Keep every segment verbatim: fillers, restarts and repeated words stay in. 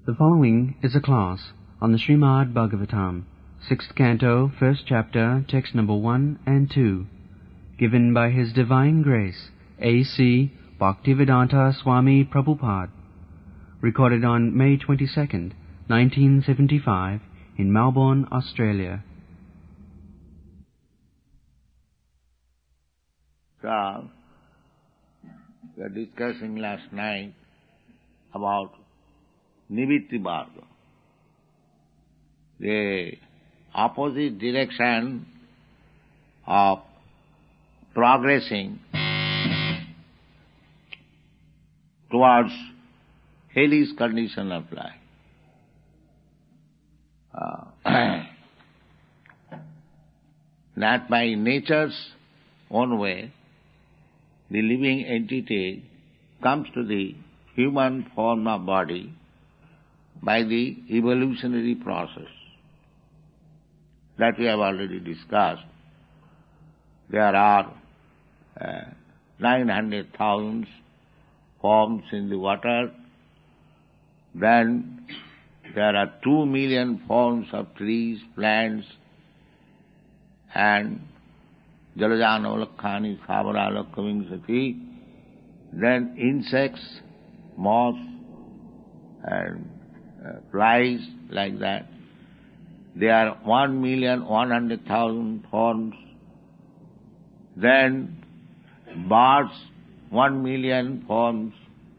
The following is a class on the Srimad Bhagavatam, sixth canto, first chapter, text number one and two, given by His Divine Grace, A C Bhaktivedanta Swami Prabhupada, recorded on May twenty-second, nineteen seventy-five, in Melbourne, Australia. So, we were discussing last night about Nivritti Marga, the opposite direction of progressing towards hellish condition of life. Uh, that by nature's own way, the living entity comes to the human form of body by the evolutionary process that we have already discussed. There are uh, nine hundred thousand forms in the water, then there are two million forms of trees, plants, and Jalajano Lakhani Savarala Kavingsati, then insects, moths, and uh, flies, like that. There are one million one hundred thousand forms. Then birds, one million forms.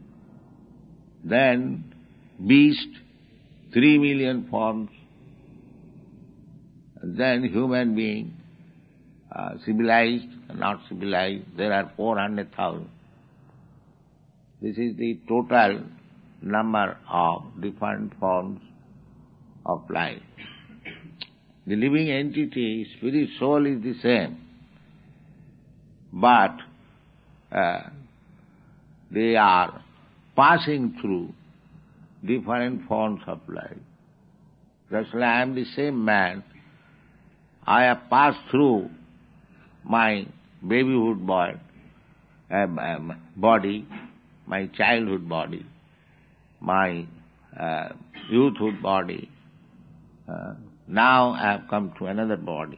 Then beast, three million forms. And then human being, uh, civilized, not civilized, there are four hundred thousand. This is the total number of different forms of life. The living entity, spirit soul is the same, but uh, they are passing through different forms of life. Just like I am the same man, I have passed through my babyhood boy, um, um, body, my childhood body, my uh, youthhood body. Uh, now I have come to another body.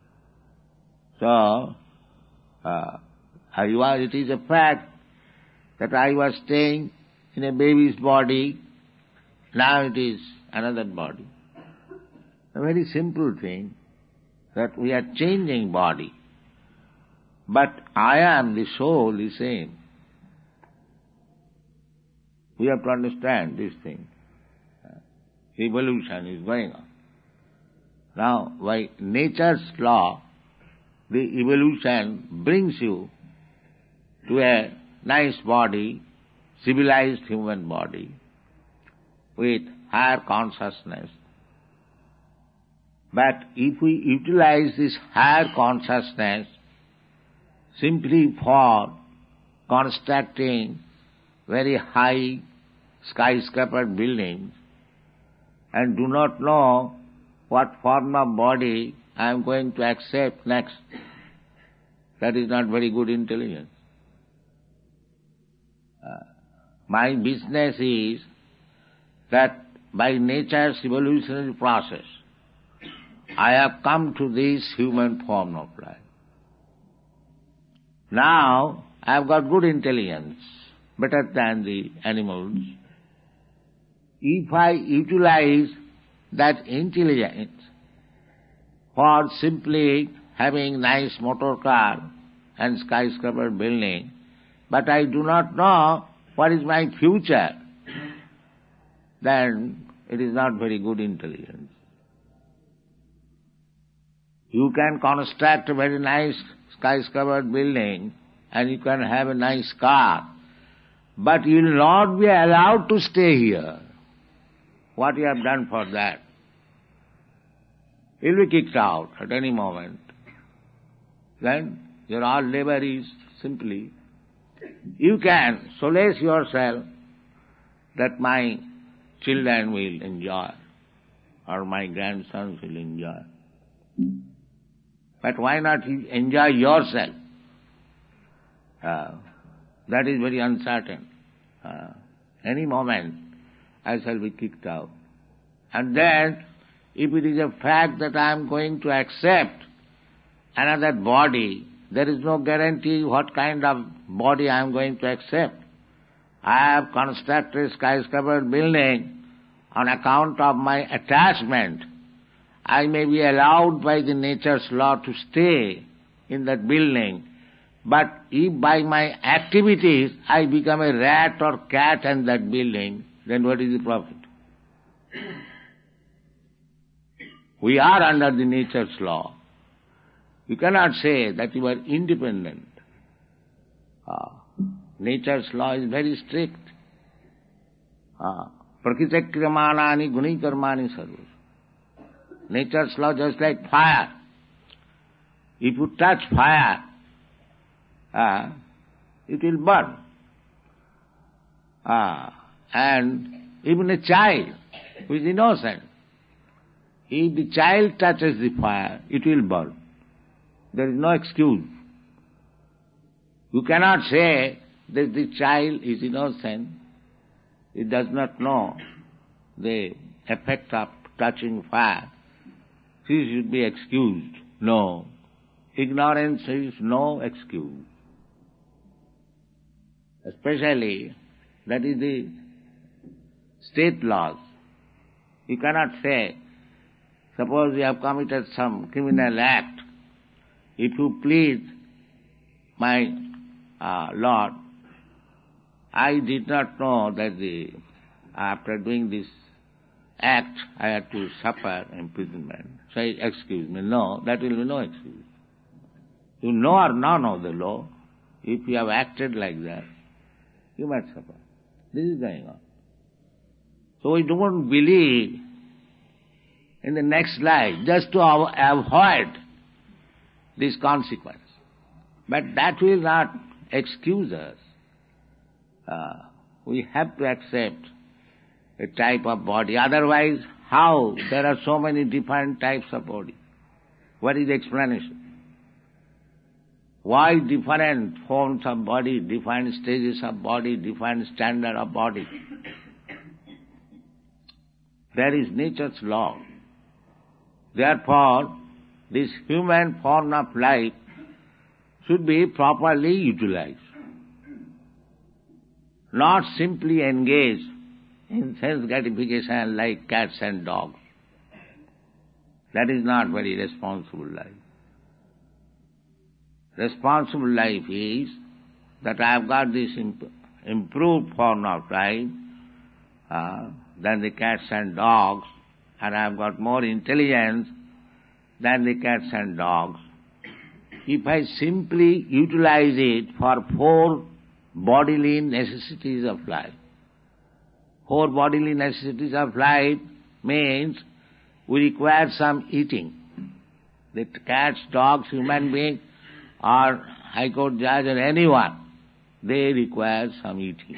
So, uh, I was, it is a fact that I was staying in a baby's body, now it is another body. A very simple thing, that we are changing body, but I am the soul the same. We have to understand this thing. Evolution is going on. Now, by nature's law, the evolution brings you to a nice body, civilized human body, with higher consciousness. But if we utilize this higher consciousness simply for constructing very high skyscraper buildings and do not know what form of body I am going to accept next, that is not very good intelligence. Uh, my business is that by nature's evolutionary process, I have come to this human form of life. Now, I have got good intelligence, better than the animals. If I utilize that intelligence for simply having nice motor car and skyscraper building, but I do not know what is my future, then it is not very good intelligence. You can construct a very nice skyscraper building and you can have a nice car, but you will not be allowed to stay here. What you have done for that? You will be kicked out at any moment. Then your all labor is simply, you can solace yourself that my children will enjoy or my grandsons will enjoy. But why not you enjoy yourself? Uh, that is very uncertain. Uh, any moment I shall be kicked out. And then, if it is a fact that I am going to accept another body, there is no guarantee what kind of body I am going to accept. I have constructed a skyscraper building on account of my attachment. I may be allowed by the nature's law to stay in that building, but if by my activities I become a rat or cat in that building, then what is the profit? We are under the nature's law. You cannot say that you are independent. Uh, nature's law is very strict. Prakritakriyamanani gunikarmani sarvas. Nature's law just like fire. If you touch fire, uh, it will burn. Uh, and even a child who is innocent, if the child touches the fire, it will burn. There is no excuse. You cannot say that the child is innocent. It does not know the effect of touching fire. She should be excused. No. Ignorance is no excuse. Especially, that is the state laws. You cannot say, suppose you have committed some criminal act, if you plead, my uh, Lord, I did not know that the after doing this act I had to suffer imprisonment. Say, excuse me. No, that will be no excuse. You know or not know the law. If you have acted like that, you might suffer. This is going on. So we don't believe in the next life just to avoid this consequence. But that will not excuse us. Uh, we have to accept a type of body. Otherwise, how? There are so many different types of body. What is the explanation? Why different forms of body, different stages of body, different standard of body? There is nature's law. Therefore, this human form of life should be properly utilized. Not simply engaged in sense gratification like cats and dogs. That is not very responsible life. Responsible life is that I have got this imp- improved form of life uh, than the cats and dogs, and I have got more intelligence than the cats and dogs. If I simply utilize it for four bodily necessities of life, four bodily necessities of life means we require some eating. The cats, dogs, human beings, or High Court judge or anyone, they require some eating.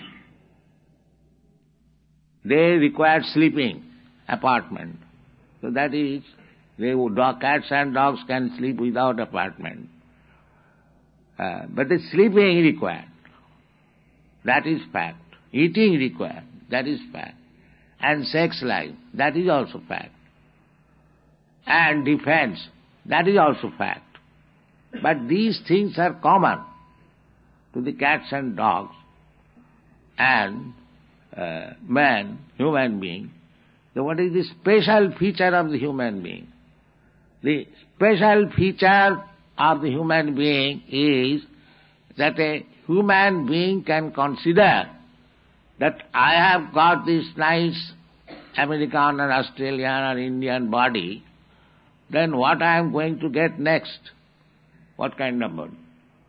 They require sleeping, apartment. So that is, they dog, cats and dogs can sleep without apartment. Uh, but the sleeping required. That is fact. Eating required. That is fact. And sex life. That is also fact. And defense. That is also fact. But these things are common to the cats and dogs and uh, man, human being. So what is the special feature of the human being? The special feature of the human being is that a human being can consider that I have got this nice American or Australian or Indian body, then what I am going to get next? What kind of body?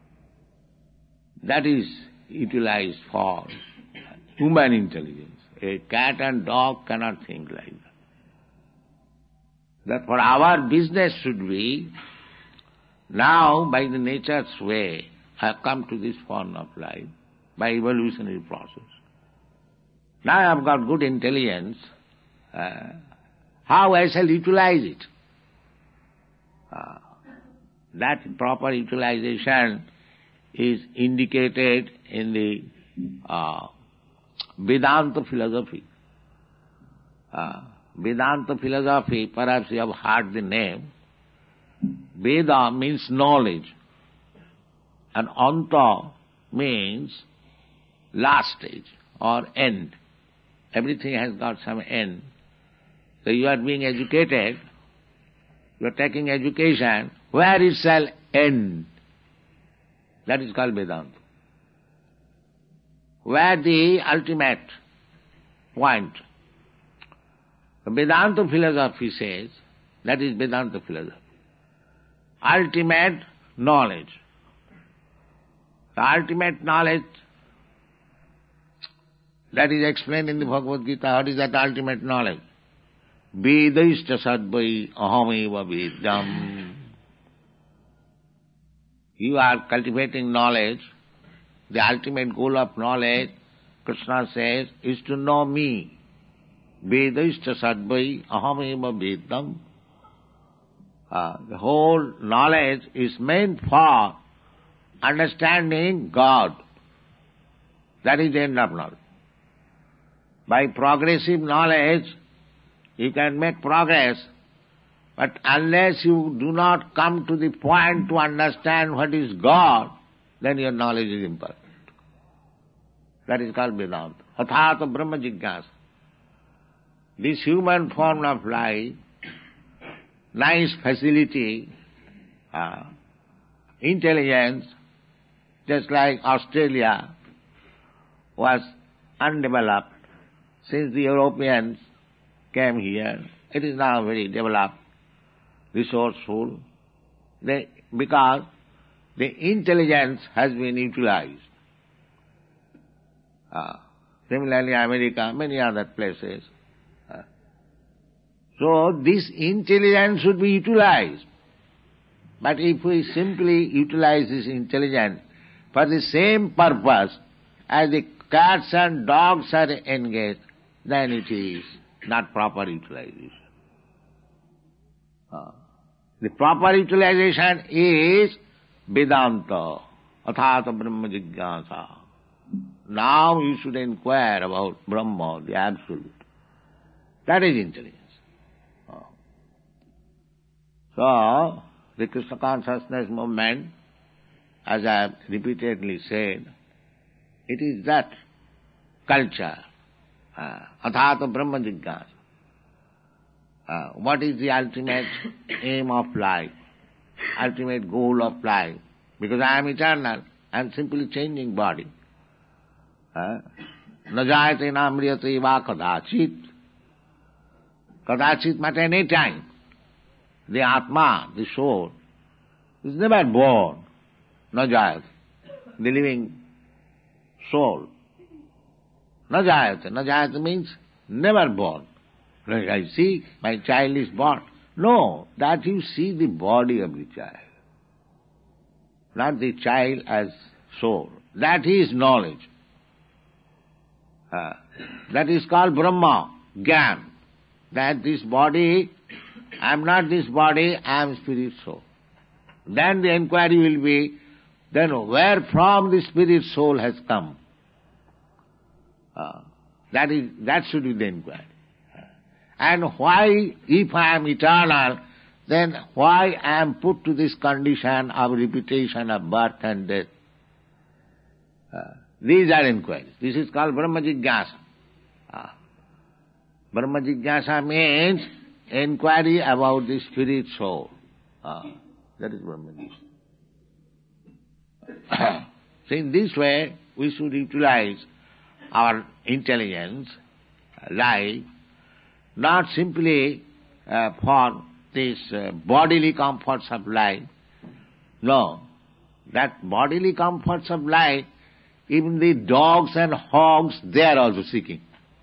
That is utilized for human intelligence. A cat and dog cannot think like that. Therefore our business should be, now by the nature's way, I have come to this form of life, by evolutionary process. Now I have got good intelligence, uh, how I shall utilize it? Uh, that proper utilization is indicated in the uh, Vedanta philosophy. Uh, Vedanta philosophy, perhaps you have heard the name. Veda means knowledge, and Anta means last stage or end. Everything has got some end. So you are being educated, you are taking education, where it shall end? That is called Vedanta. Where the ultimate point. The Vedanta philosophy says, that is Vedanta philosophy. Ultimate knowledge. The ultimate knowledge that is explained in the Bhagavad Gita. What is that ultimate knowledge? Vedaishta sadvai ahameva vedam. You are cultivating knowledge. The ultimate goal of knowledge, Krishna says, is to know me. Vedaishta sadvai ahameva vedam. Uh, the whole knowledge is meant for understanding God. That is the end of knowledge. By progressive knowledge, you can make progress, but unless you do not come to the point to understand what is God, then your knowledge is imperfect. That is called Vedanta. Athata Brahma Jigyasa. This human form of life, nice facility, uh, intelligence, just like Australia was undeveloped since the Europeans came here. It is now very developed, resourceful, they, because the intelligence has been utilized. Uh, similarly, America, many other places. Uh, so this intelligence should be utilized. But if we simply utilize this intelligence for the same purpose as the cats and dogs are engaged, then it is not proper utilization. Uh, the proper utilization is Vedanta, Athata Brahma Jigyasa. Now you should inquire about Brahma, the Absolute. That is intelligence. Uh, so, the Krishna consciousness movement, as I have repeatedly said, it is that culture, uh, Athata Brahma Jigyasa. Uh, what is the ultimate aim of life, ultimate goal of life? Because I am eternal, I am simply changing body. Na jayate na mriyate va kadachit. Kadachit means any time. The Atma, the soul, is never born. Na jayate, the living soul. Na jayate, na jayate means never born. Like I see, my child is born. No, that you see the body of the child, not the child as soul. That is knowledge. Uh, that is called Brahma, Gyan. That this body, I am not this body, I am spirit soul. Then the inquiry will be, then where from the spirit soul has come? Uh, that is, that should be the inquiry. And why, if I am eternal, then why I am put to this condition of repetition of birth and death? Uh, these are inquiries. This is called Brahma Jigyasa. Uh, Brahma Jigyasa means inquiry about the spirit soul. Uh, that is Brahma Jigyasa. So in this way, we should utilize our intelligence, life, not simply uh, for these uh, bodily comforts of life. No, that bodily comforts of life, even the dogs and hogs, they are also seeking.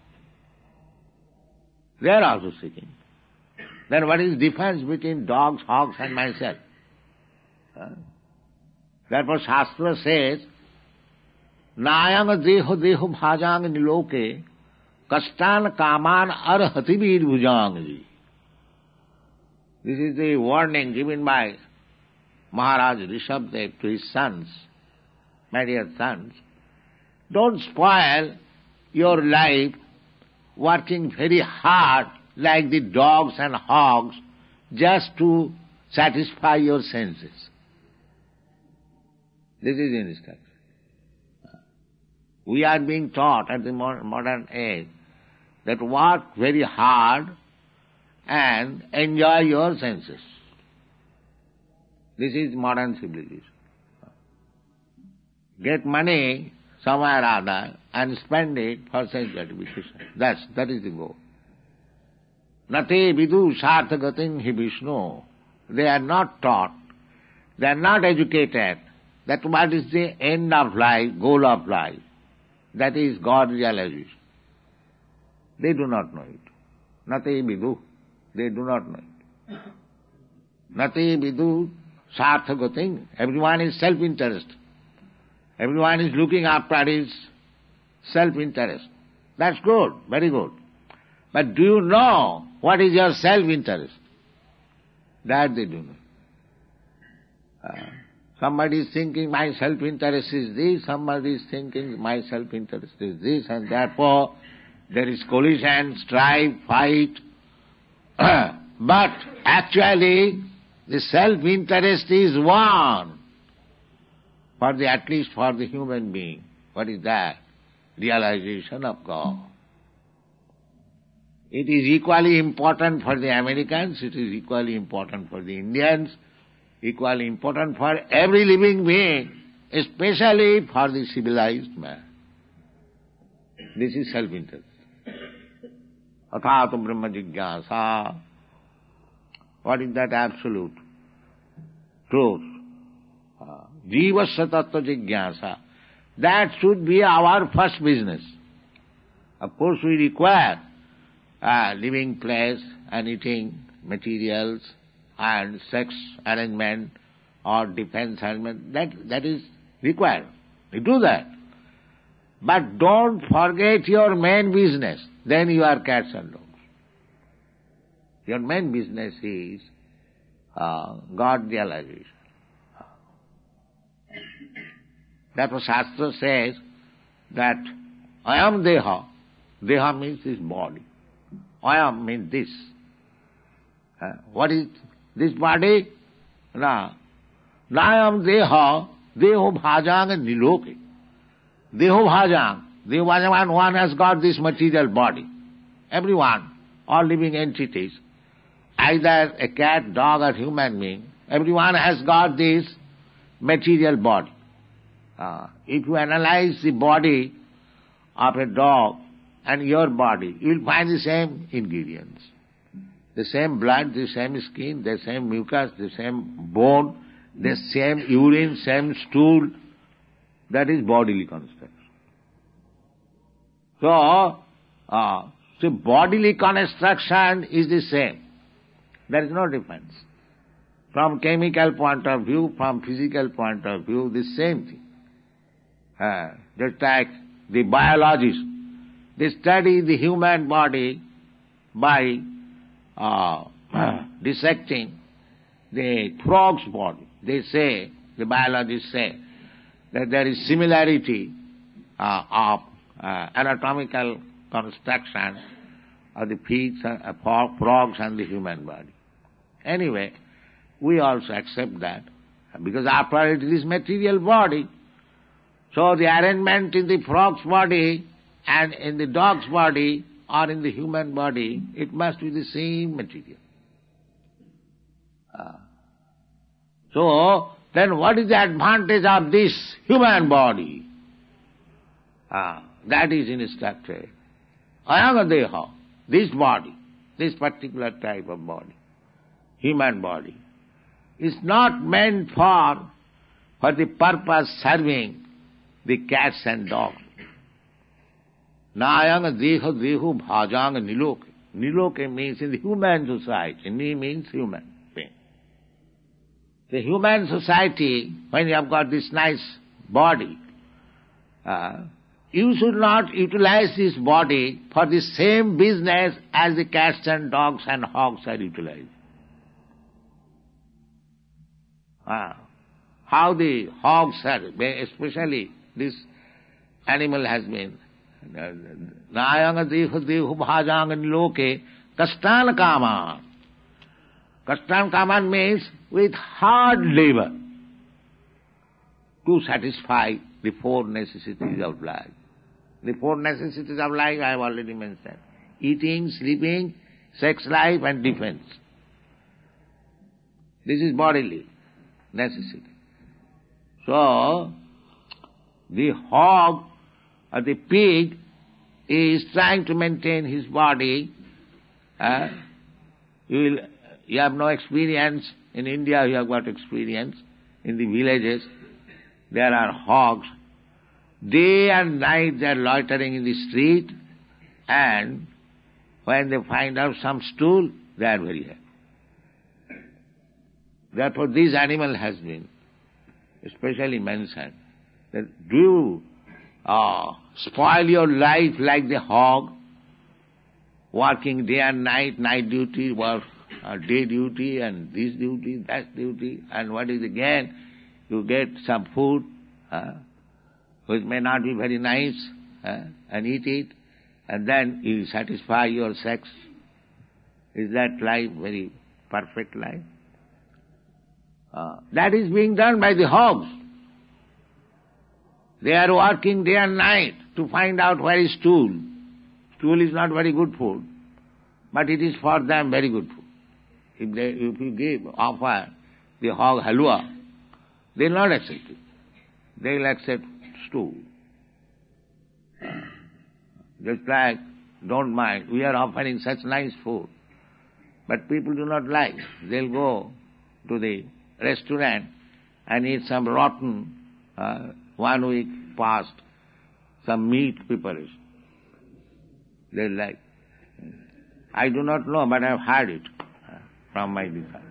They are also seeking. Then what is the difference between dogs, hogs and myself? Uh, therefore Shastra says, Nayang deho deho bhajang niloke Kastan kaman arhati vir bhujangi. This is the warning given by Maharaj Rishabdev to his sons, my dear sons. Don't spoil your life working very hard like the dogs and hogs just to satisfy your senses. This is instruction. We are being taught at the modern age that work very hard and enjoy your senses. This is modern civilization. Get money somewhere or other and spend it for sense gratification. That's, that is the goal. Nate vidu sarthagatin hi Vishnu. They are not taught, they are not educated that what is the end of life, goal of life. That is God realization. They do not know it. Nate vidu. They do not know it. Nate vidu sarthagatin. Everyone is self-interest. Everyone is looking after his self-interest. That's good, very good. But do you know what is your self-interest? That they do not. Uh, somebody is thinking my self-interest is this, somebody is thinking my self-interest is this, and therefore there is collision, strife, fight. But actually the self-interest is one. For the, at least for the human being. What is that? Realization of God. It is equally important for the Americans, it is equally important for the Indians, equally important for every living being, especially for the civilized man. This is self-interest. Athātu brahma jigyāsa. What is that absolute truth? Jivasya tattva jigyasa. That should be our first business. Of course we require a living place and eating materials and sex arrangement or defense arrangement. That, that is required. We do that. But don't forget your main business. Then you are cats and dogs. Your main business is uh, God realization. That what Shastra says that I am Deha. Deha means this body. I am means this. Uh, what is this body? Na. Na am Deha. Deho bhajang and niloke. Deho bhajang. Deho bhajang, one has got this material body. Everyone, all living entities, either a cat, dog or human being, everyone has got this material body. Uh, if you analyze the body of a dog and your body, you will find the same ingredients. The same blood, the same skin, the same mucus, the same bone, the same urine, same stool. That is bodily construction. So, uh, so bodily construction is the same. There is no difference. From chemical point of view, from physical point of view, the same thing. Uh, just like the biologists, they study the human body by uh, dissecting the frog's body. They say, the biologists say, that there is similarity uh, of uh, anatomical construction of the pigs, uh, frogs and the human body. Anyway, we also accept that, because after all it is material body. So the arrangement in the frog's body and in the dog's body or in the human body, it must be the same material. Uh, so, then what is the advantage of this human body? Uh, that is instructed. Ayanga this body, this particular type of body, human body, is not meant for, for the purpose serving the cats and dogs. Nayanga deha dehu bhajanga niloke. Niloke means in the human society. Ni means human being. The human society, when you have got this nice body, uh, you should not utilize this body for the same business as the cats and dogs and hogs are utilized. Uh, how the hogs are, especially this animal has been Nayanga deho deho bhajang loke kastan kama. Kastan kama means with hard labor to satisfy the four necessities of life. The four necessities of life I have already mentioned. Eating, sleeping, sex life and defense. This is bodily necessity. So, the hog or the pig is trying to maintain his body. Uh, you, will, you have no experience. In India you have got experience. In the villages there are hogs. Day and night they are loitering in the street, and when they find out some stool, they are very happy. Therefore this animal has been especially mentioned, that do you uh, spoil your life like the hog, working day and night, night duty, work, uh, day duty, and this duty, that duty, and what is the gain? You get some food, uh, which may not be very nice, uh, and eat it, and then you satisfy your sex. Is that life very perfect life? Uh, that is being done by the hogs. They are working day and night to find out where is stool. Stool is not very good food, but it is for them very good food. If, they, if you give, offer the hog halwa, they will not accept it. They will accept stool. Just like, don't mind, we are offering such nice food, but people do not like. They'll go to the restaurant and eat some rotten, uh, one week past, some meat preparation. They like. I do not know, but I have heard it uh, from my disciple.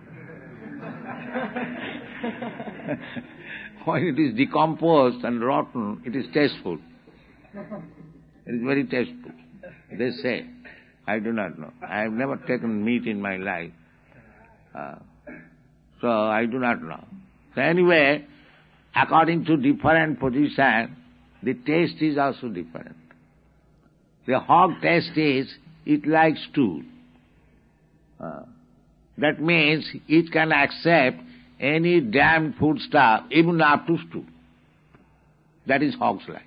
When it is decomposed and rotten, it is tasteful. It is very tasteful. They say. I do not know. I have never taken meat in my life. Uh, so I do not know. So anyway, according to different position, the taste is also different. The hog taste is, it likes stool. Uh, that means it can accept any damn food stuff, even up to stool. That is hog's life.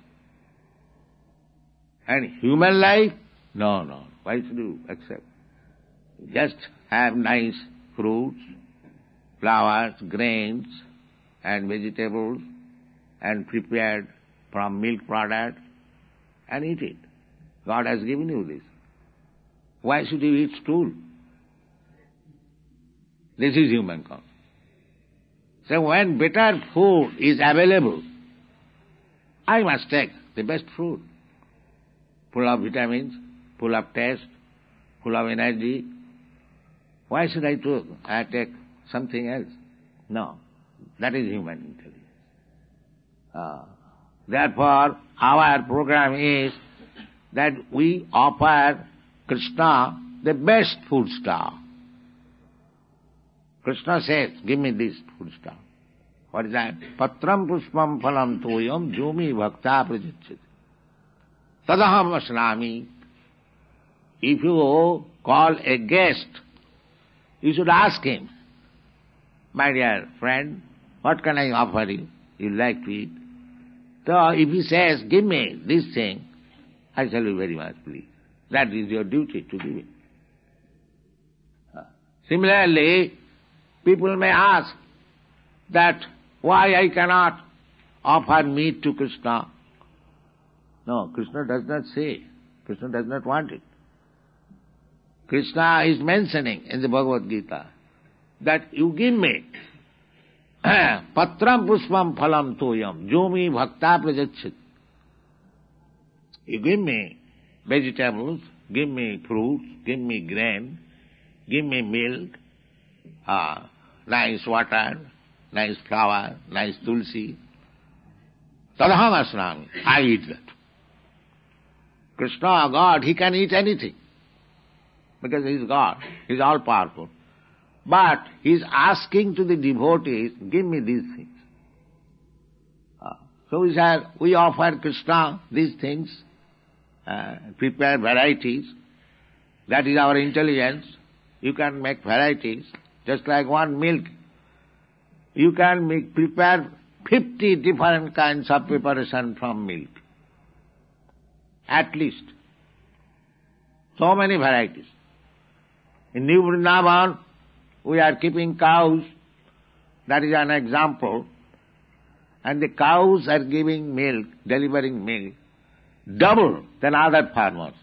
And human life? No, no. Why should you accept? Just have nice fruits, flowers, grains, and vegetables, and prepared from milk products, and eat it. God has given you this. Why should you eat stool? This is human concept. So when better food is available, I must take the best food, full of vitamins, full of taste, full of energy. Why should I take, I take something else? No, that is human intelligence. Uh, therefore, our program is that we offer Krishna the best food stuff. Krishna says, give me this food stuff. What is that? Patram pushpam phalam toyam jumi bhakta prajachyati. Tadaham asnami. If you call a guest, you should ask him, my dear friend, what can I offer you? You like to eat? So if he says, give me this thing, I shall be very much pleased. That is your duty to give it. Similarly, people may ask that why I cannot offer meat to Krishna. No, Krishna does not say. Krishna does not want it. Krishna is mentioning in the Bhagavad Gita that you give me patram pushpam phalam toyam jomi bhakta prajachyati. You give me vegetables, give me fruits, give me grain, give me milk, uh, nice water, nice flower, nice tulsi. Tadaham asnami. I eat that. Krishna, God, he can eat anything because he is God, he is all powerful. But he is asking to the devotees, give me these things. Uh, so we say, we offer Krishna these things. uh, prepare varieties. That is our intelligence. You can make varieties, just like one milk. You can make, prepare fifty different kinds of preparation from milk. At least. So many varieties. In New Vrindavan, we are keeping cows. That is an example. And the cows are giving milk, delivering milk, double than other farmers.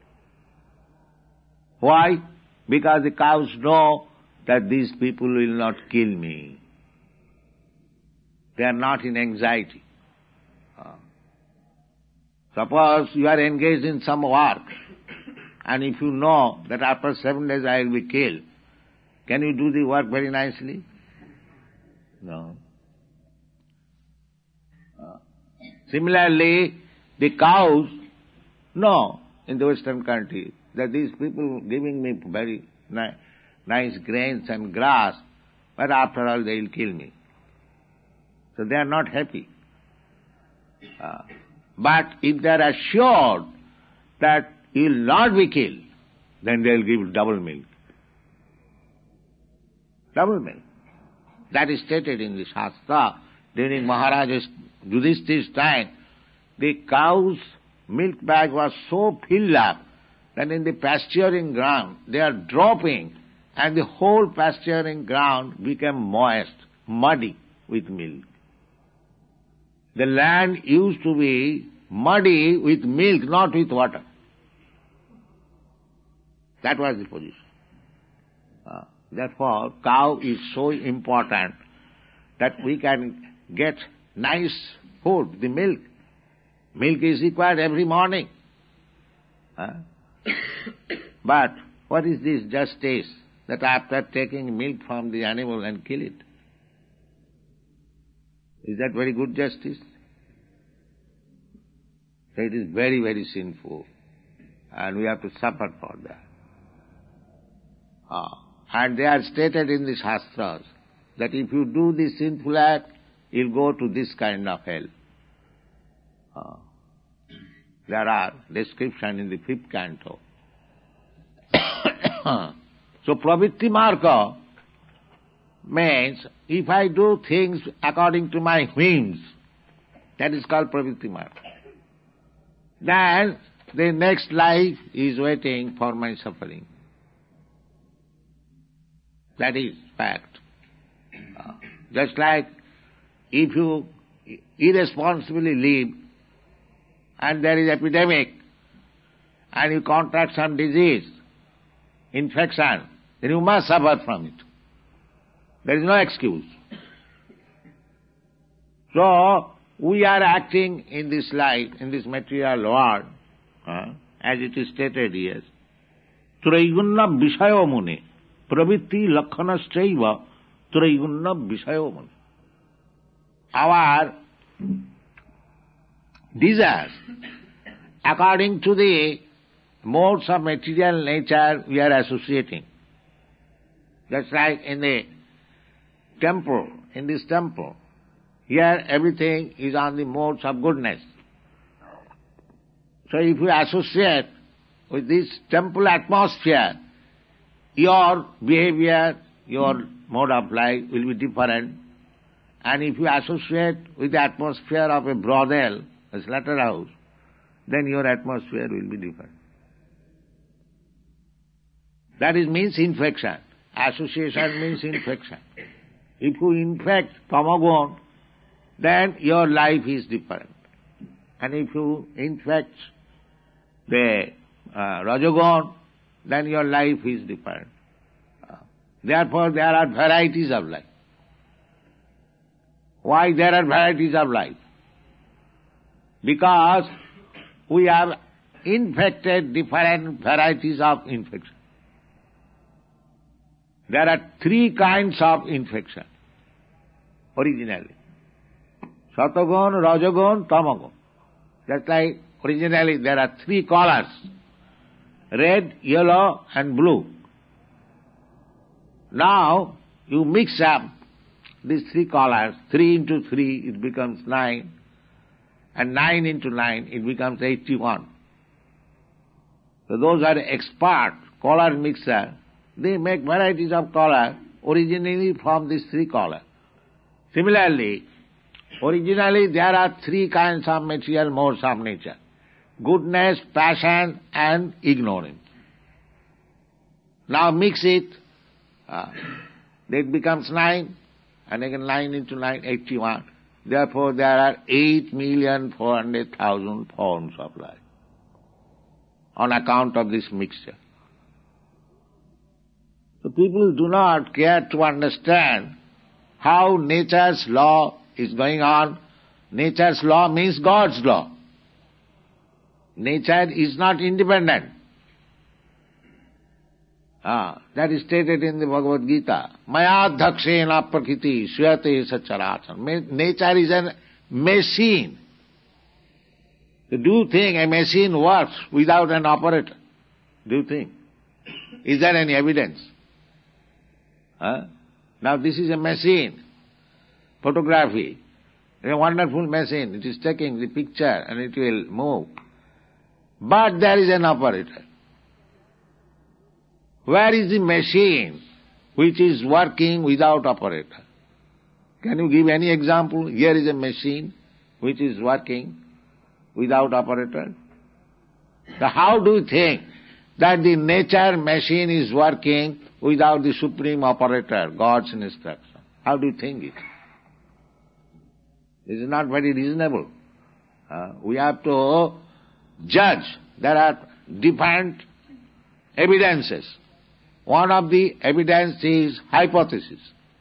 Why? Because the cows know that these people will not kill me. They are not in anxiety. Uh, suppose you are engaged in some work, and if you know that after seven days I will be killed, can you do the work very nicely? No. Uh, similarly, the cows know in the Western country that these people giving me very ni- nice grains and grass, but after all they will kill me. So they are not happy. Uh, but if they are assured that you will not be killed, then they will give double milk. Double milk. That is stated in the Shastra. During Maharaja Yudhishthir's time, the cow's milk bag was so filled up that in the pasturing ground they are dropping, and the whole pasturing ground became moist, muddy with milk. The land used to be muddy with milk, not with water. That was the position. Uh, therefore, cow is so important that we can get nice food, the milk. Milk is required every morning. Uh, but what is this justice that after taking milk from the animal and kill it? Is that very good justice? It is very, very sinful, and we have to suffer for that. Ah. And they are stated in the Shastras that if you do this sinful act, you'll go to this kind of hell. Ah. There are descriptions in the fifth canto. So pravritti marga means if I do things according to my whims, that is called pravritti marga. Then the next life is waiting for my suffering. That is fact. Uh, just like if you irresponsibly live and there is epidemic and you contract some disease, infection, then you must suffer from it. There is no excuse. So, we are acting in this life, in this material world, uh, as it is stated here, Traigunya Vishayo Muni, Pravritti Lakhanasthaiva Traigunya Vishayo Muni. Our desires, according to the modes of material nature we are associating. That's like in the temple, in this temple, here everything is on the modes of goodness. So if you associate with this temple atmosphere, your behavior, your mode of life will be different. And if you associate with the atmosphere of a brothel, a slaughterhouse, then your atmosphere will be different. That is means infection. Association means infection. If you infect tamagun, then your life is different. And if you infect the uh, rajagun, then your life is different. Uh, therefore, there are varieties of life. Why there are varieties of life? Because we have infected different varieties of infection. There are three kinds of infection originally. Satagun, Rajagun, Tamagun. Just like originally there are three colors, red, yellow and blue. Now you mix up these three colors, three into three it becomes nine, and nine into nine it becomes eighty-one. So those are expert color mixer, they make varieties of color originally from these three colors. Similarly, originally there are three kinds of material modes of nature: goodness, passion and ignorance. Now mix it, uh, it becomes nine, and again nine into nine, eighty-one. Therefore there are eight million four hundred thousand forms of life on account of this mixture. So people do not care to understand how nature's law is going on. Nature's law means God's law. Nature is not independent. Ah, that is stated in the Bhagavad Gita. Maya dhakshena prakriti suyate sacharachan. Nature is a machine. Do you think a machine works without an operator? Do you think? Is there any evidence? Huh? Now this is a machine. Photography. A wonderful machine. It is taking the picture and it will move. But there is an operator. Where is the machine which is working without operator? Can you give any example? Here is a machine which is working without operator. So how do you think that the nature machine is working without the supreme operator, God's instruction? How do you think it? This is not very reasonable. Uh, we have to judge. There are different evidences. One of the evidence is hypothesis.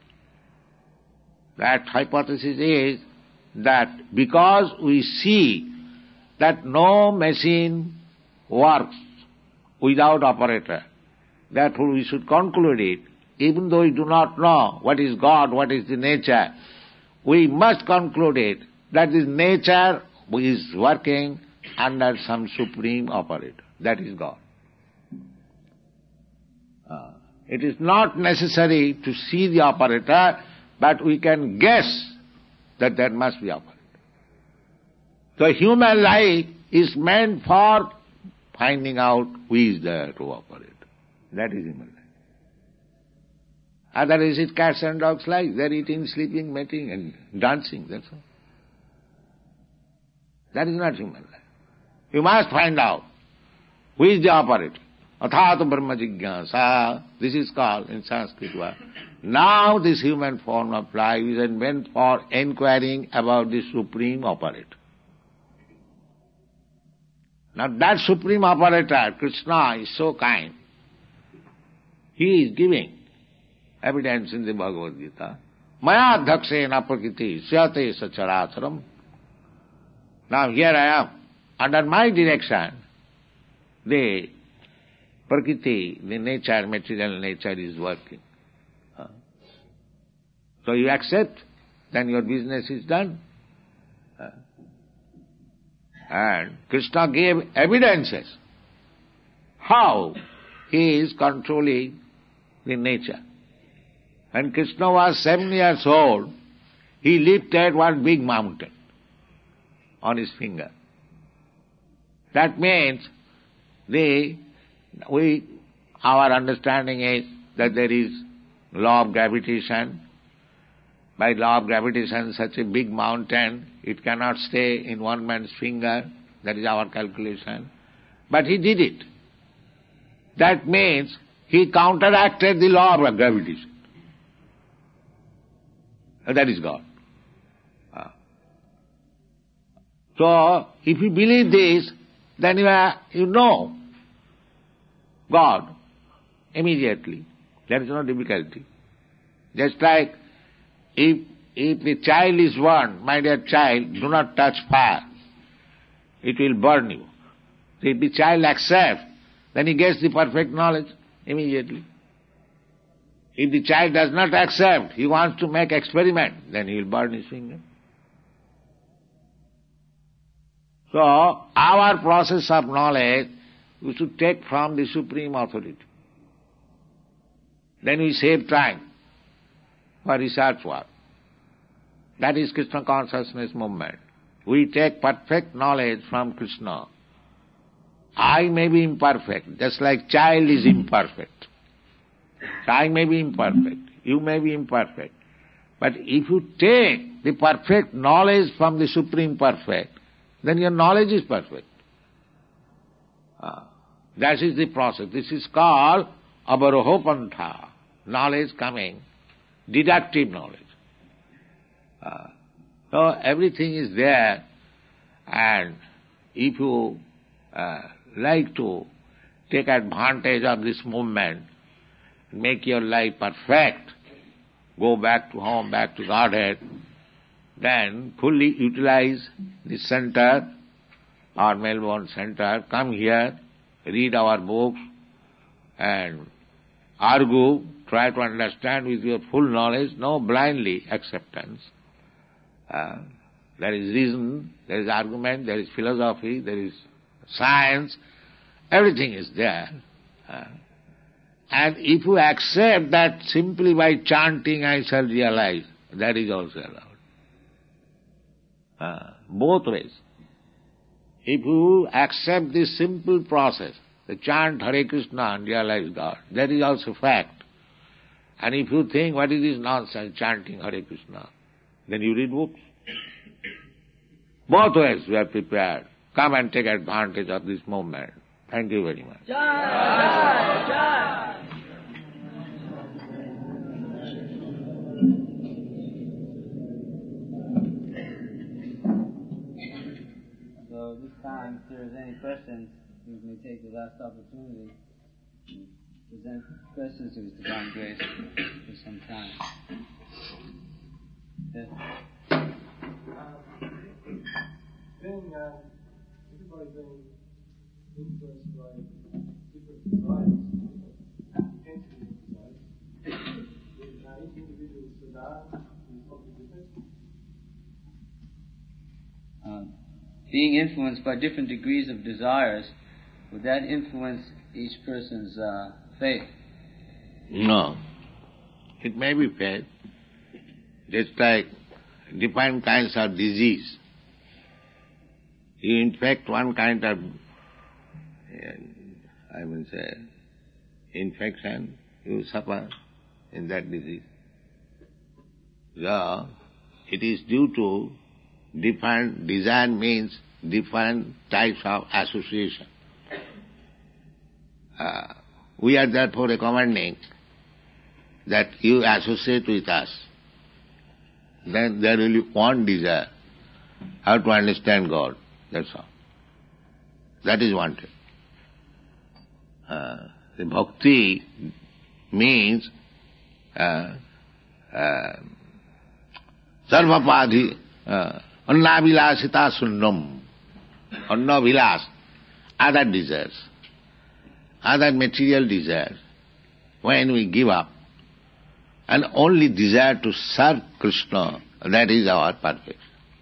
That hypothesis is that because we see that no machine works without operator, therefore we should conclude it, even though we do not know what is God, what is the nature, we must conclude it that this nature is working under some supreme operator. That is God. Uh, it is not necessary to see the operator, but we can guess that there must be operator. So human life is meant for finding out who is there to operate. That is human life. Otherwise it's cats and dogs' life. They are eating, sleeping, mating and dancing, that's all. That is not human life. You must find out who is the operator. Athāta brahma jigyāsa. This is called in Sanskrit word. Now this human form of life is meant for inquiring about the supreme operator. Now that supreme operator, Krishna, is so kind. He is giving evidence in the Bhagavad Gita. Maya dhakshena prakriti syate sacharacharam. Now here I am. Under my direction, the prakriti, the nature, material nature is working. So you accept, then your business is done. And Krishna gave evidences how he is controlling the nature. When Krishna was seven years old, he lifted one big mountain on his finger. That means the we our understanding is that there is law of gravitation. By law of gravitation, such a big mountain, it cannot stay in one man's finger. That is our calculation. But he did it. That means he counteracted the law of gravitation. That is God. So, if you believe this, then you, are, you know God immediately. There is no difficulty. Just like if if the child is warned, my dear child, do not touch fire, it will burn you. So if the child accepts, then he gets the perfect knowledge immediately. If the child does not accept, he wants to make experiment, then he will burn his finger. So, our process of knowledge, we should take from the Supreme Authority. Then we save time for research work. That is Krishna consciousness movement. We take perfect knowledge from Krishna. I may be imperfect, just like child is imperfect. I may be imperfect, you may be imperfect. But if you take the perfect knowledge from the Supreme Perfect, then your knowledge is perfect. Uh, that is the process. This is called avarohopantha, knowledge coming, deductive knowledge. Uh, so everything is there, and if you uh, like to take advantage of this movement, make your life perfect, go back to home, back to Godhead, then fully utilize the center, our Melbourne center, come here, read our books, and argue, try to understand with your full knowledge, no blindly acceptance. Uh, there is reason, there is argument, there is philosophy, there is science, everything is there. Uh, and if you accept that simply by chanting I shall realize, that is also allowed. Uh, both ways. If you accept this simple process, the chant Hare Krishna and realize God, that is also fact. And if you think what is this nonsense, chanting Hare Krishna, then you read books. Both ways we are prepared. Come and take advantage of this moment. Thank you very much. Jai, Jai, Jai. So this time, if there is any questions, we may take the last opportunity to present questions to His Divine Grace for some time. Yes. Then uh, everybody being influenced by different desires, intensity of desires, with uh, each individual sadhana is probably different. Um, being influenced by different degrees of desires, would that influence each person's uh, faith? No. It may be faith. Just like different kinds of disease. You infect one kind of, I will say, infection, you suffer in that disease. So, it is due to different, desire means different types of association. Uh, we are therefore recommending that you associate with us. Then there will be one desire, how to understand God. That's all. That is wanted. Uh, the bhakti means uh, uh, sarvapadhi uh, annavilasita sunnam. Annavilas, other desires, other material desires, when we give up, and only desire to serve Krishna, that is our perfection.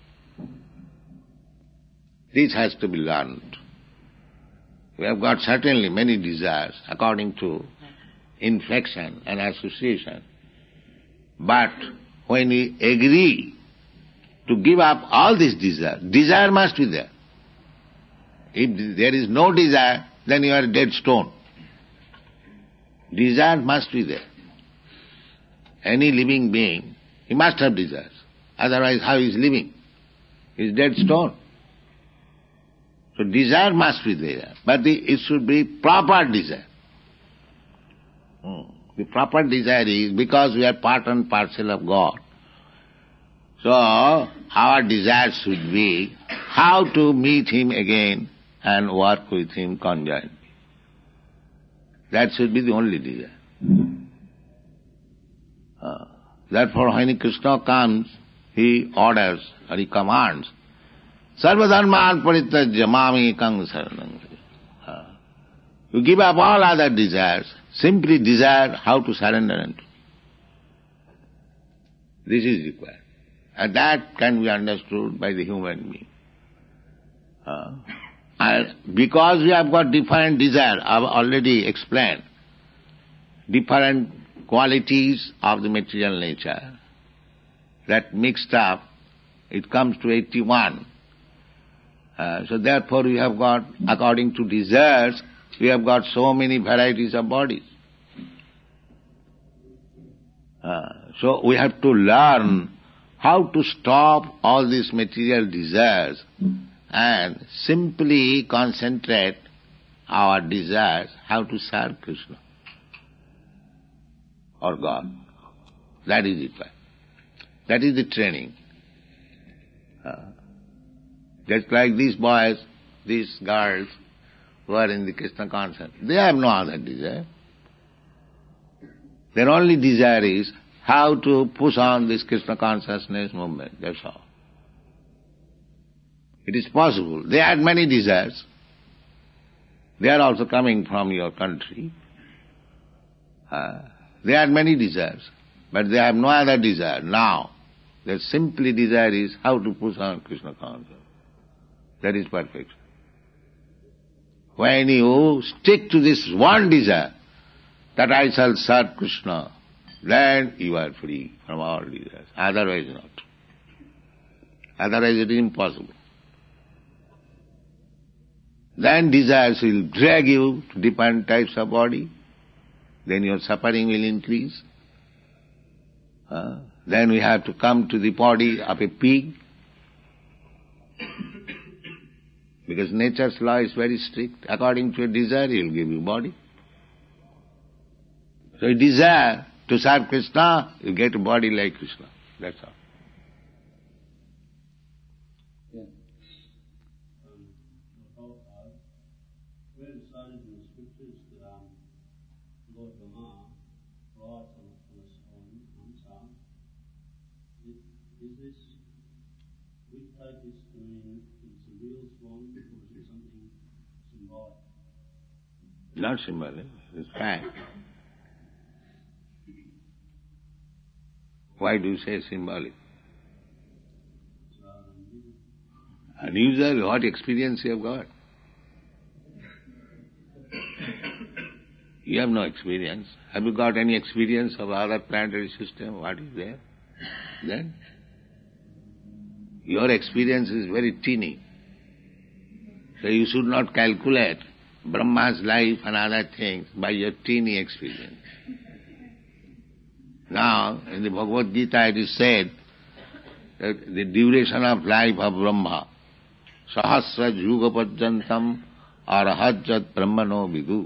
This has to be learned. We have got certainly many desires according to inflection and association. But when we agree to give up all these desires, desire must be there. If there is no desire, then you are a dead stone. Desire must be there. Any living being, he must have desires. Otherwise, how he is living? He is dead stone. So desire must be there, but the, it should be proper desire. Hmm. The proper desire is because we are part and parcel of God. So our desire should be how to meet Him again and work with Him conjointly. That should be the only desire. Uh, therefore when Krishna comes, He orders or He commands, Sarvadharman parityajya mami ekam saranam. You give up all other desires, simply desire how to surrender unto. This is required. And that can be understood by the human being. Uh, and because we have got different desire, I have already explained, different qualities of the material nature, that mixed up, it comes to eighty-one. Uh, so therefore we have got, according to desires, we have got so many varieties of bodies. Uh, so we have to learn how to stop all these material desires and simply concentrate our desires, how to serve Krishna or God. That is it. That is the training. Uh, just like these boys, these girls who are in the Krishna consciousness, they have no other desire. Their only desire is how to push on this Krishna consciousness movement, that's all. It is possible. They had many desires. They are also coming from your country. Uh, they had many desires, but they have no other desire now. Their simply desire is how to push on Krishna consciousness. That is perfection. When you stick to this one desire, that I shall serve Krishna, then you are free from all desires. Otherwise not. Otherwise it is impossible. Then desires will drag you to different types of body. Then your suffering will increase. Uh, then we have to come to the body of a pig. Because nature's law is very strict. According to your desire, he will give you body. So you desire to serve Krishna, you get a body like Krishna. That's all. Yeah. Um, Prabhupada, we're decided in the scriptures that um, Lord Brahma rides on on Hamsa. Is, is this, we take this to mean it's a real swan or is it something symbolic? Not symbolic, it's fact. Why do you say symbolic? Unusual, what experience you have got? You have no experience. Have you got any experience of other planetary system? What is there? Then? Your experience is very teeny. So you should not calculate Brahma's life and other things by your teeny experience. Now, in the Bhagavad Gita it is said that the duration of life of Brahma, sahasra yuga pajantam arahajat brahmano vidu.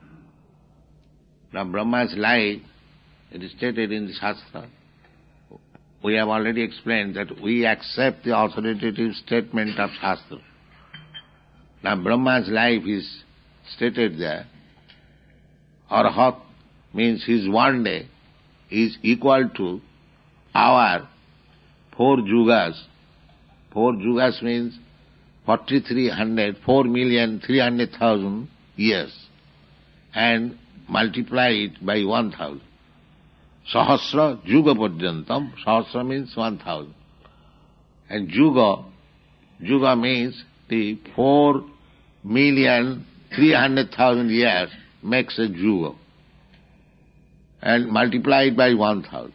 Now Brahma's life, it is stated in the Shastra. We have already explained that we accept the authoritative statement of Shastra. Now Brahma's life is stated there. Arahat means his one day is equal to our four yugas. Four yugas means forty-three hundred, four million three hundred thousand years, and multiply it by one thousand. Sahasra yuga pajantam. Sahasra means one thousand. And yuga, yuga means the four million three hundred thousand years makes a yuga. And multiply it by one thousand.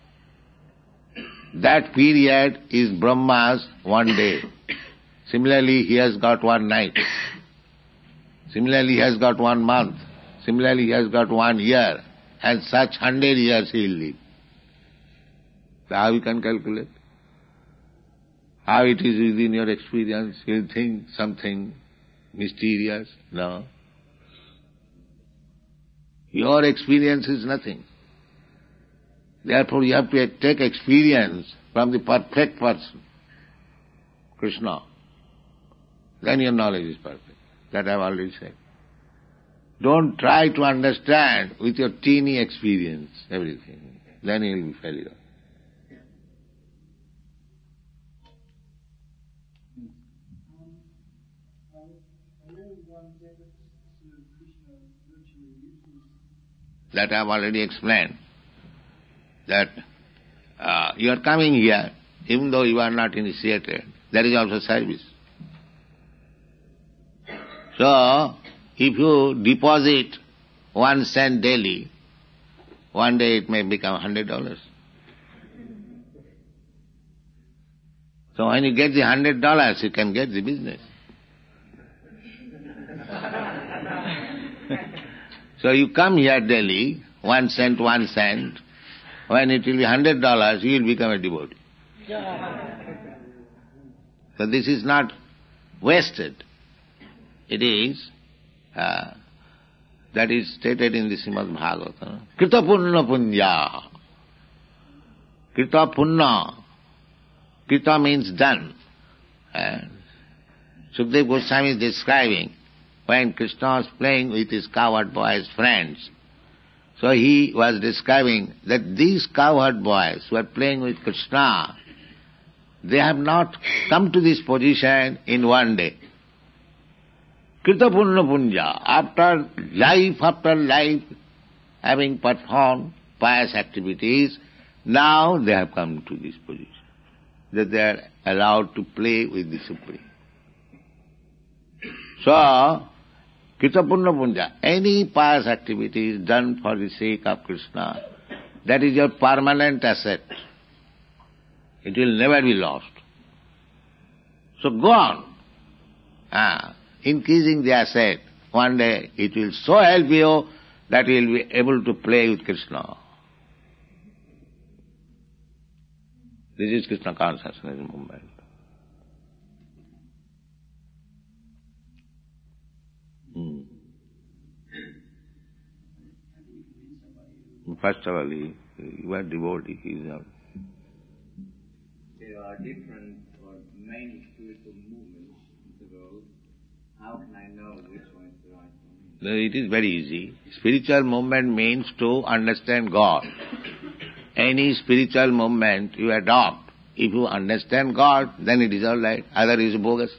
That period is Brahma's one day. Similarly, he has got one night. Similarly, he has got one month. Similarly, he has got one year. And such hundred years he will live. So how you can calculate? How it is within your experience? You think something mysterious? No. Your experience is nothing. Therefore you have to take experience from the perfect person, Krishna. Then your knowledge is perfect. That I have already said. Don't try to understand with your teeny experience everything. Then you will be failure. That I have already explained. That uh, you are coming here, even though you are not initiated, there is also service. So, if you deposit one cent daily, one day it may become a hundred dollars. So when you get the hundred dollars, you can get the business. So you come here daily, one cent, one cent. When it will be hundred dollars, you will become a devotee. So this is not wasted. It is, uh, that is stated in the Srimad Bhagavatam. Krita punna punya. Krita punna. Krita means done. And Sukadeva Goswami is describing when Krishna was playing with his cowherd boys' friends. So he was describing that these cowherd boys who are playing with Krishna, they have not come to this position in one day. Krita punna punya, after life after life, having performed pious activities, now they have come to this position, that they are allowed to play with the Supreme. So, Krita punna punya, any pious activity is done for the sake of Krishna, that is your permanent asset. It will never be lost. So go on, ah, increasing the asset. One day it will so help you that you will be able to play with Krishna. This is Krishna consciousness movement. Hmm. First of all, you are devotee, he is not. There are different or many spiritual movements in the world. How can I know which one is the right one? It is very easy. Spiritual movement means to understand God. Any spiritual movement you adopt, if you understand God, then it is all right. Other is bogus.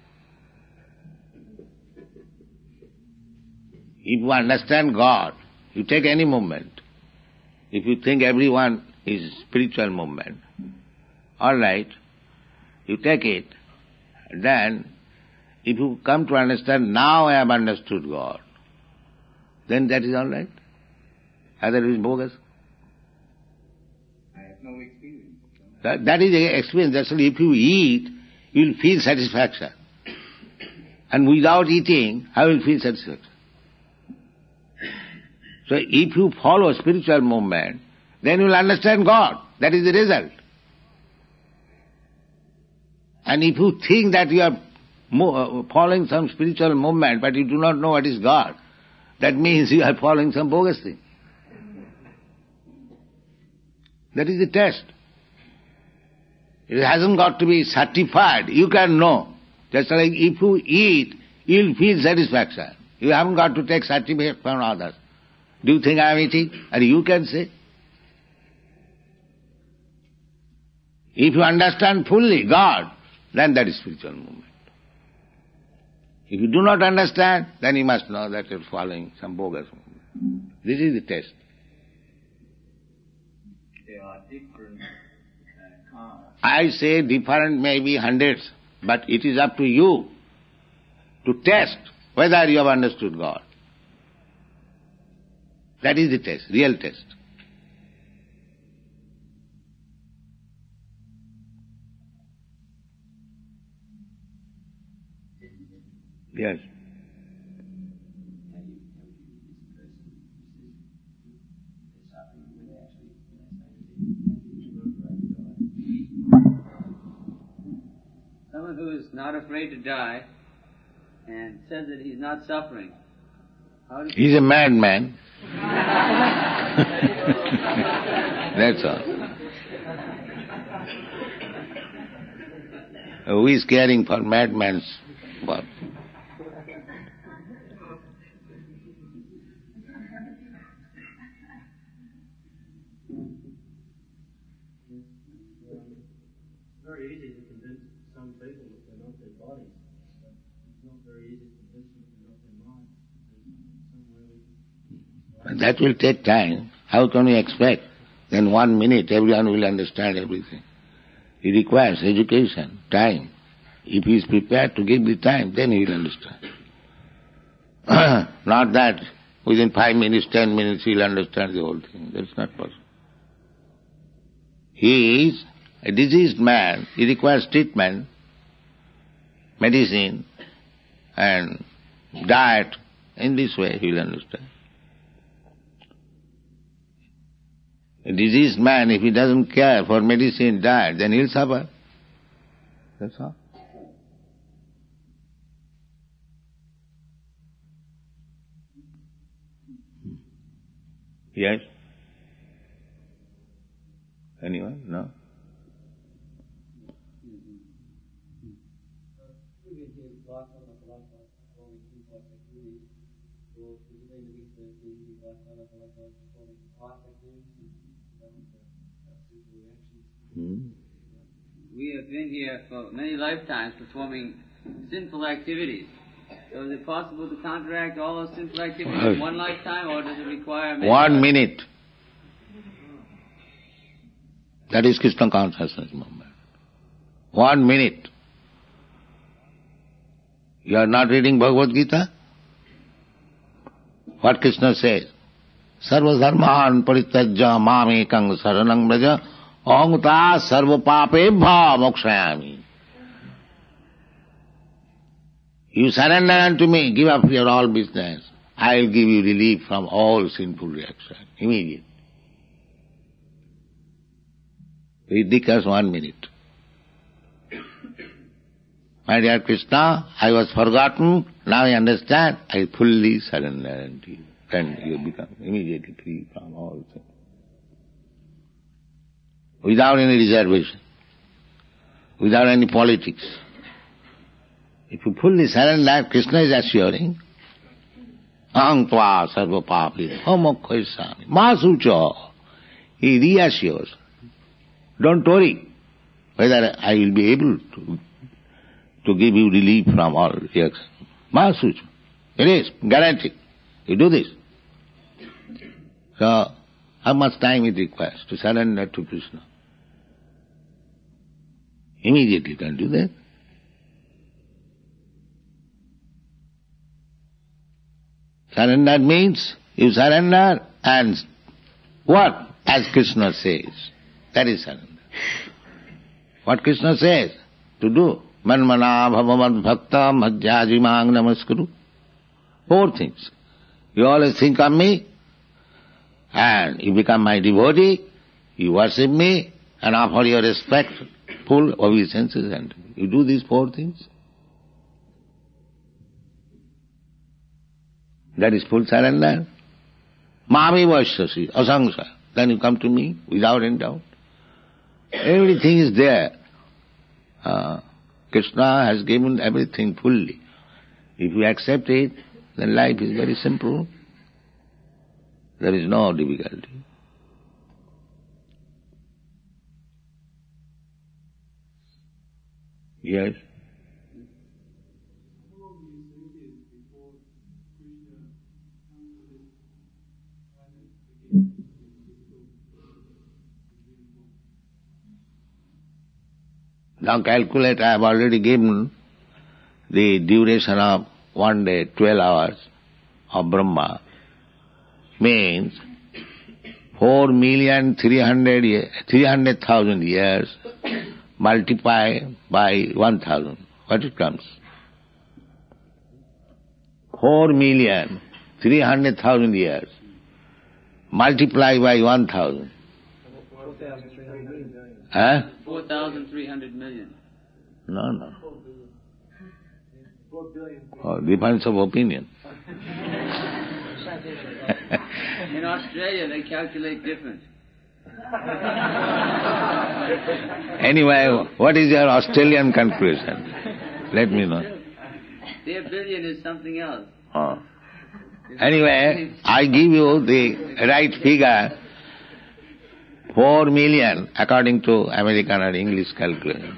If you understand God, you take any movement. If you think everyone is spiritual movement, all right, you take it, then if you come to understand, now I have understood God, then that is all right. Other is bogus. I have no experience. That, that is the experience. That's why if you eat, you will feel satisfaction. And without eating, how will you feel satisfaction? So if you follow spiritual movement, then you will understand God. That is the result. And if you think that you are following some spiritual movement, but you do not know what is God, that means you are following some bogus thing. That is the test. It hasn't got to be certified. You can know. Just like if you eat, you will feel satisfaction. You haven't got to take certificate from others. Do you think I am eating? And you can say. If you understand fully God, then that is spiritual movement. If you do not understand, then you must know that you are following some bogus movement. This is the test. There are different uh, cars. I say different may be hundreds, but it is up to you to test whether you have understood God. That is the test, real test. Yes. Someone who is not afraid to die and says that he's not suffering. How does He's a madman. That's all. Who is caring for madman's work? Very easy to convince some people that they're not their bodies, but it's not very easy to convince them that they're not their minds. There's somewhere we... That will take time. How can we expect? Then one minute everyone will understand everything. It requires education, time. If he is prepared to give the time, then he will understand. Not that within five minutes, ten minutes he will understand the whole thing. That's not possible. He is a diseased man. He requires treatment, medicine, and diet. In this way he will understand. A diseased man, if he doesn't care for medicine, diet, then he'll suffer. That's all. Yes? Anyone? No? Hmm. We have been here for many lifetimes performing sinful activities. So is it possible to counteract all those sinful activities in one lifetime, or does it require many One lifetimes? minute. That is Krishna consciousness movement. One minute. You are not reading Bhagavad Gita? What Krishna says? Sarva dharman parityajya mamekang saranang braja ahangta sarva papebha mokshayami. You surrender unto me, give up your all business. I will give you relief from all sinful reaction, immediate. It requires one minute. My dear Krishna, I was forgotten, now I understand, I fully surrender unto you. Then you become immediately free from all sin. Without any reservation, without any politics. If you fully surrender, Krishna is assuring, aham tva sarva papi homokhaisami masucha. He reassures. Don't worry whether I will be able to, to give you relief from all reactions. Masucha. It is guaranteed. You do this. So, how much time it requires to surrender to Krishna? Immediately you can do that. Surrender means you surrender and what? As Krishna says. That is surrender. What Krishna says to do. Manmana bhavamad bhakta madhyajimang namaskuru. Four things. You always think of me and you become my devotee, you worship me and offer your respectful obeisances and you do these four things. That is full surrender. Mami vaishyasi, asangsa. Then you come to me without any doubt. Everything is there. Uh, Krishna has given everything fully. If you accept it, then life is very simple. There is no difficulty. Yes? Now calculate, I have already given the duration of one day, twelve hours of Brahma, means four million three hundred three hundred thousand years multiply by one thousand. What it comes? Four million three hundred thousand years multiply by one thousand. Huh? Four thousand three hundred million. No, no. Oh, difference of opinion. In Australia, they calculate different. Anyway, what is your Australian conclusion? Let me know. Their billion is something else. Oh. Anyway, I give you the right figure. Four million, according to American or English calculation.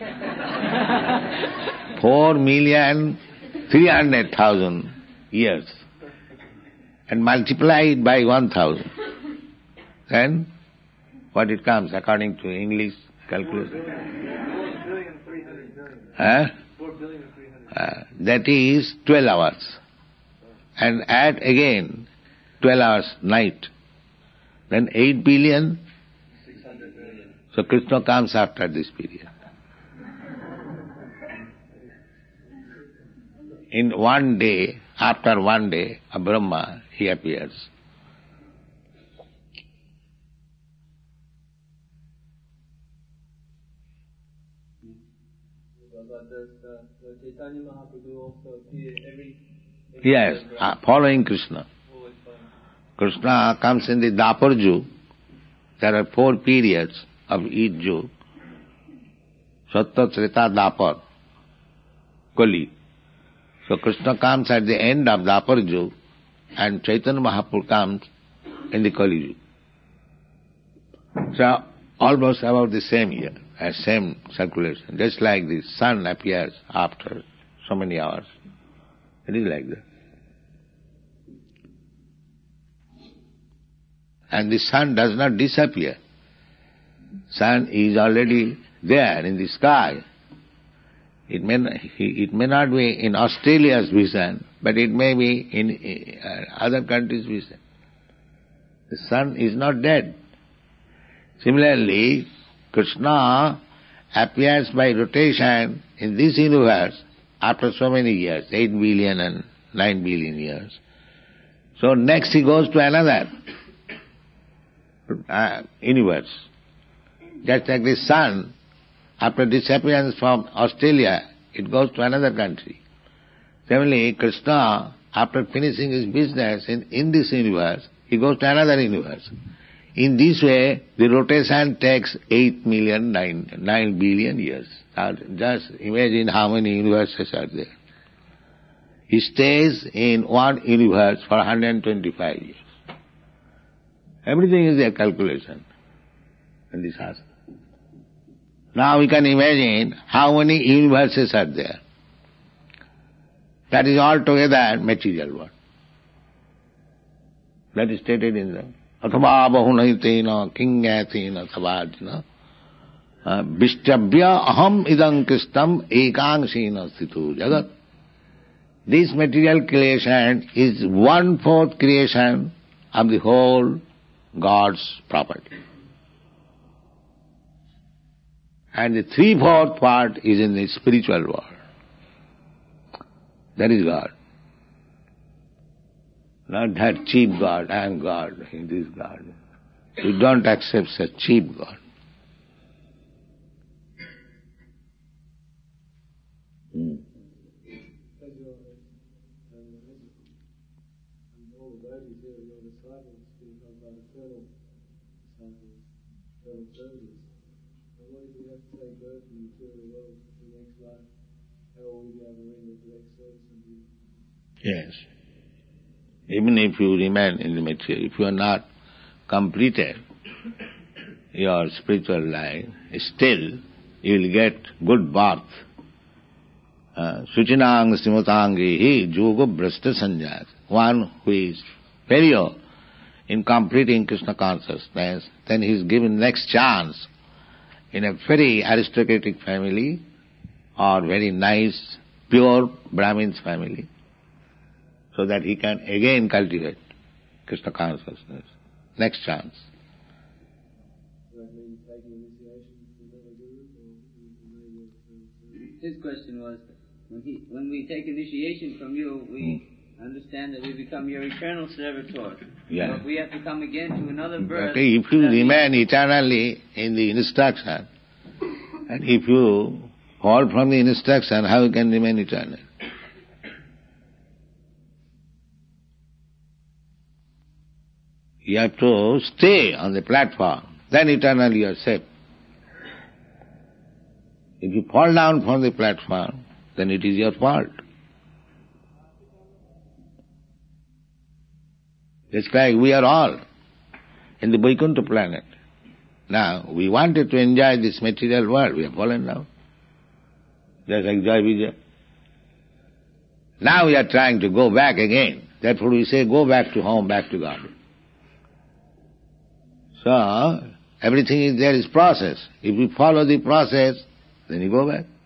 Four million, three hundred thousand years. And multiply it by one thousand. Then, what it comes according to English calculation? Four billion three hundred million. Huh? Four billion three hundred. Uh, that is twelve hours. And add again twelve hours night. Then eight billion. So Krishna comes after this period. In one day, after one day of Brahma, he appears. But does uh, the Chaitanya Mahaprabhu also appear every... every Yes, uh, following Krishna. Oh, it's fine. Krishna comes in the Dapar Yug. There are four periods of each Yug. Sattva, Treta, Dapar, Kali. So Krishna comes at the end of Dapar Yug and Chaitanya Mahaprabhu comes in the Kali Yug. So almost about the same year, uh, same circulation. Just like the sun appears after so many hours. It is like that. And the sun does not disappear. Sun is already there in the sky. It may, it may not be in Australia's vision, but it may be in uh, other countries' vision. The sun is not dead. Similarly, Krishna appears by rotation in this universe after so many years, eight billion and nine billion years. So next he goes to another uh, universe. Just like the sun, after disappearance from Australia, it goes to another country. Similarly, Krishna, after finishing his business in, in this universe, he goes to another universe. In this way, the rotation takes eight million, nine, nine billion years. Now, just imagine how many universes are there. He stays in one universe for one hundred twenty-five years. Everything is a calculation in this Shastra. Now we can imagine how many universes are there. That is altogether material world. That is stated in the Athabha bahunaitina kingatina sabhajna Vishtabhya aham idam kristam ekangsina sthitu jagat. This material creation is one-fourth creation of the whole God's property. And the three-fourth part is in the spiritual world. That is God. Not that cheap God, I am God, in this God. We don't accept such cheap God. Hmm. Yes. Even if you remain in the material, if you are not completed your spiritual life, still you will get good birth. Suchinang srimatangi yoga brashta sanjat. One who is failure in completing Krishna consciousness, then he is given next chance in a very aristocratic family or very nice, pure Brahmin's family, so that he can again cultivate Krishna consciousness. Next chance. His question was, when, he, when we take initiation from you, we mm. understand that we become your eternal servitor. Yeah. But we have to come again to another birth. But if you remain means... eternally in the instruction, and if you fall from the instruction, how you can remain eternal? You have to stay on the platform, then eternally you are safe. If you fall down from the platform, then it is your fault. Just like we are all in the Vaikuntha planet. Now, we wanted to enjoy this material world, we have fallen down. Just like Jai Vijay. Now we are trying to go back again. Therefore we say, go back to home, back to God. So, everything is there is process. If you follow the process, then you go back.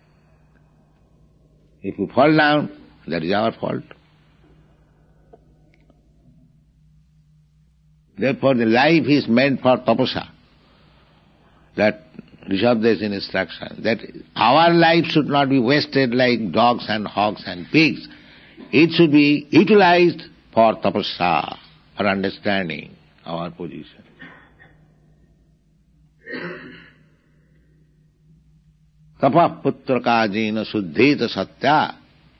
If you fall down, that is our fault. Therefore the life is meant for tapasya. That Rishabdeva's instruction, that our life should not be wasted like dogs and hogs and pigs. It should be utilized for tapasya, for understanding our position. Tapah putraka jena suddheta satya.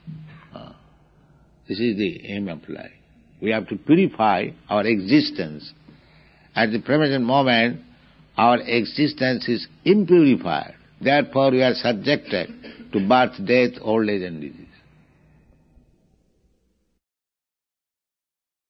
This is the aim of life. We have to purify our existence. At the present moment, our existence is impurified. Therefore we are subjected to birth, death, old age and disease.